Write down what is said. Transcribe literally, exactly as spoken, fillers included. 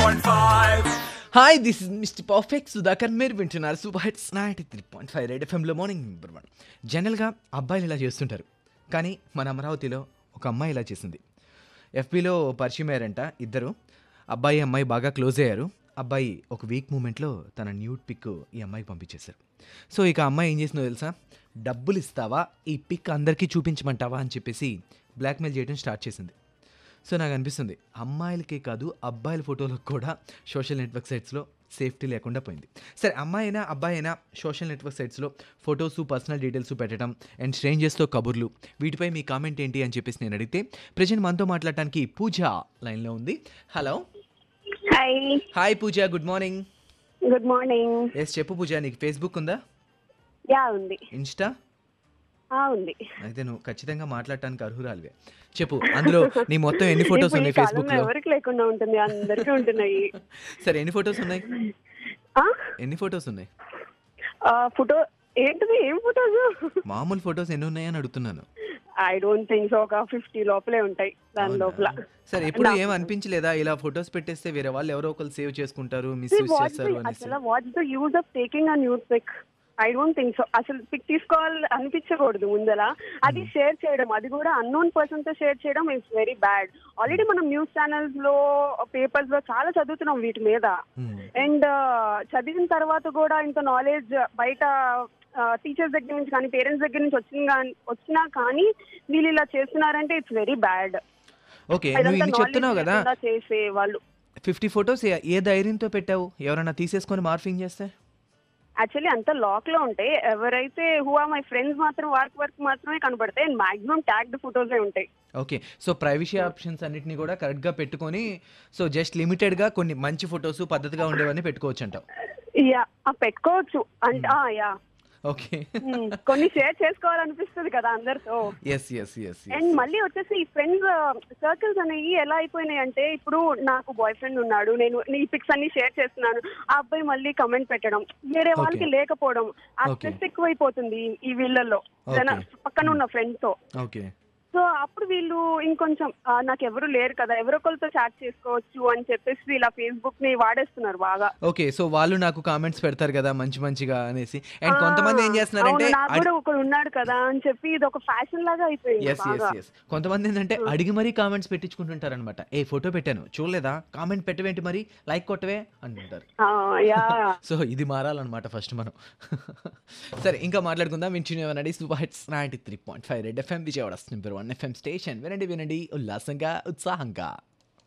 point five. Hi this is mister perfect Sudhakar. మీరు వింటున్నారు super hits ninety three point five red ఎఫ్ఎంలో morning number one. జనరల్గా అబ్బాయిలు ఇలా చేస్తుంటారు, కానీ మన అమరావతిలో ఒక అమ్మాయి ఇలా చేసింది. ఎఫ్బీలో పరిచయం అయ్యారంట ఇద్దరు. అబ్బాయి అమ్మాయి బాగా క్లోజ్ అయ్యారు. అబ్బాయి ఒక వీక్ మూమెంట్లో తన న్యూడ్ పిక్ ఈ అమ్మాయికి పంపించేశారు. సో ఇక అమ్మాయి ఏం చేసిందో తెలుసా, డబ్బులు ఇస్తావా, ఈ పిక్ అందరికీ చూపించమంటావా అని చెప్పేసి బ్లాక్మెయిల్ చేయడం స్టార్ట్ చేసింది. సో నాకు అనిపిస్తుంది అమ్మాయిలకే కాదు అబ్బాయిల ఫోటోలకు కూడా సోషల్ నెట్వర్క్ సైట్స్లో సేఫ్టీ లేకుండా పోయింది. సరే అమ్మాయి అయినా అబ్బాయి అయినా సోషల్ నెట్వర్క్ సైట్స్లో ఫొటోస్ పర్సనల్ డీటెయిల్స్ పెట్టడం అండ్ స్ట్రేంజర్స్తో కబుర్లు, వీటిపై మీ కామెంట్ ఏంటి అని చెప్పేసి నేను అడిగితే ప్రజెంట్ మనతో మాట్లాడటానికి పూజ లైన్లో ఉంది. Hello. Hi. Hi Pooja, good morning. Good morning. Yes చెప్పు పూజ, నీకు ఫేస్బుక్ ఉందా? యా ఉంది. ఇన్స్టా? ఆ ఉంది. అయితే నువ్వు ఖచ్చితంగా మాట్లాడటానికి అర్హురాలివే. చెప్పు, అందులో నీ మొత్తం ఎన్ని ఫొటోస్ ఉన్నాయి ఫేస్బుక్ లో? ఎవరికి లేకుండా ఉంటుంది, అందరికీ ఉంటున్నాయి. సరే ఎన్ని ఫొటోస్ ఉన్నాయి? ఆ ఎన్ని ఫొటోస్ ఉన్నాయి? ఫోటో ఏంటిది? ఏం ఫోటోస్? మామూలు ఫొటోస్ ఎన్ని ఉన్నాయని అడుగుతున్నాను. I don't think so. ఒక ఫిఫ్టీ లోపలే ఉంటాయి దాని లోపల. సరే ఎప్పుడు ఏం అనిపించలేదా ఇలా ఫొటోస్ పెట్టేస్తే వేరే వాళ్ళు ఎవరో ఒకరు సేవ్ చేసుకుంటారు, మిస్యూజ్ చేస్తారు అనేసి? అసలు what's the use of taking a news pic? I don't think so. అసలు పిక్ తీసుకోవాలి అనిపించకూడదు ముందల. అది షేర్ చేయడం, అది కూడా అన్నోన్ పర్సన్ తో షేర్ చేయడం ఇట్స్ వెరీ బ్యాడ్. ఆల్రెడీ మనం న్యూస్ ఛానల్స్ లో పేపర్స్ లో చాలా చదువుతున్నాం వీటి మీద. అండ్ చదివిన తర్వాత కూడా ఇంత నాలెడ్జ్ బయట టీచర్స్ దగ్గర నుంచి కానీ పేరెంట్స్ దగ్గర నుంచి వచ్చిన వచ్చినా కానీ వీళ్ళు ఇలా చేస్తున్నారంటే ఇట్స్ వెరీ బ్యాడ్. ఓకే, నువ్వు ఇన్ని చెప్తున్నావు కదా, చేసే వాళ్ళు ఫిఫ్టీ ఫొటోస్ ఏ ధైర్యంతో పెట్టావు? ఎవరైనా తీసేసుకొని మార్ఫింగ్ చేస్తే? యాక్చువల్లీ అంతా లాక్ లో ఉంటాయి. ఎవరైతే హూ ఆర్ మై ఫ్రెండ్స్ మాత్రం వర్క్ వర్క్ మాత్రమే కనబడతాయి. అండ్ మాక్సిమం ట్యాగ్డ్ ఫోటోసే ఉంటాయి. ఓకే, సో ప్రైవసీ ఆప్షన్స్ అన్నిటిని కూడా కరెక్ట్ గా పెట్టుకొని, సో జస్ట్ లిమిటెడ్ గా కొన్ని మంచి ఫొటోస్ పద్ధతిగా ఉండేవన్నీ పెట్టుకోవచ్చు అంటావు? యా పెట్టుకోవచ్చు అంటే. యా ఓకే, కొన్ని షేర్ చేసుకోవాలనిపిస్తుంది కదా అందరితో. Yes yes yes. అండ్ మళ్ళీ వచ్చేసి ఈ ఫ్రెండ్స్ సర్కిల్స్ అనేవి ఎలా అయిపోయినాయి అంటే, ఇప్పుడు నాకు బాయ్ ఫ్రెండ్ ఉన్నాడు, నేను నీ పిక్స్ అన్ని షేర్ చేస్తున్నాను, ఆ అబ్బాయి మళ్ళీ కమెంట్ పెట్టడం, వేరే వాళ్ళకి లేకపోవడం, ఆ స్ట్రెస్ ఎక్కువైపోతుంది ఈ వీళ్ళల్లో పక్కన ఉన్న ఫ్రెండ్స్ తో. ఓకే, సో అప్పుడు వీళ్ళు ఇంకొంచెం నాకు ఎవరు లేరు కదా, ఎవరొకరితో చాట్ చేసుకోవచ్చు అని చెప్పేసి ఇలా ఫేస్బుక్ ని వాడేస్తున్నారు బాగా. ఓకే, సో వాళ్ళు నాకు కామెంట్స్ పెడతారు కదా మంచి మంచిగా అనేసి. అండ్ కొంతమంది ఏం చేస్తున్నారంటే నాకు కూడా ఒకడు ఉన్నాడు కదా అని చెప్పి ఇది ఒక ఫ్యాషన్ లాగా అయిపోయింది. Yes yes yes. కొంతమంది ఏంటంటే అడిగి మరీ కామెంట్స్ పెట్టించుకుంటుంటారు అనమాట. ఏ ఫోటో పెట్టాను చూడలేదా, కామెంట్ పెట్టవేంటి మరి, లైక్ కొట్టవే అంటుంటారు. సో ఇది మారాలన్నమాట ఫస్ట్ మనం. సరే ఇంకా మాట్లాడుకుందాం. వింటున్నామనండి super hits ninety three point five red FM Vijayawada number one FM station. వినండి వినండి ఉల్లాసంగా ఉత్సాహంగా.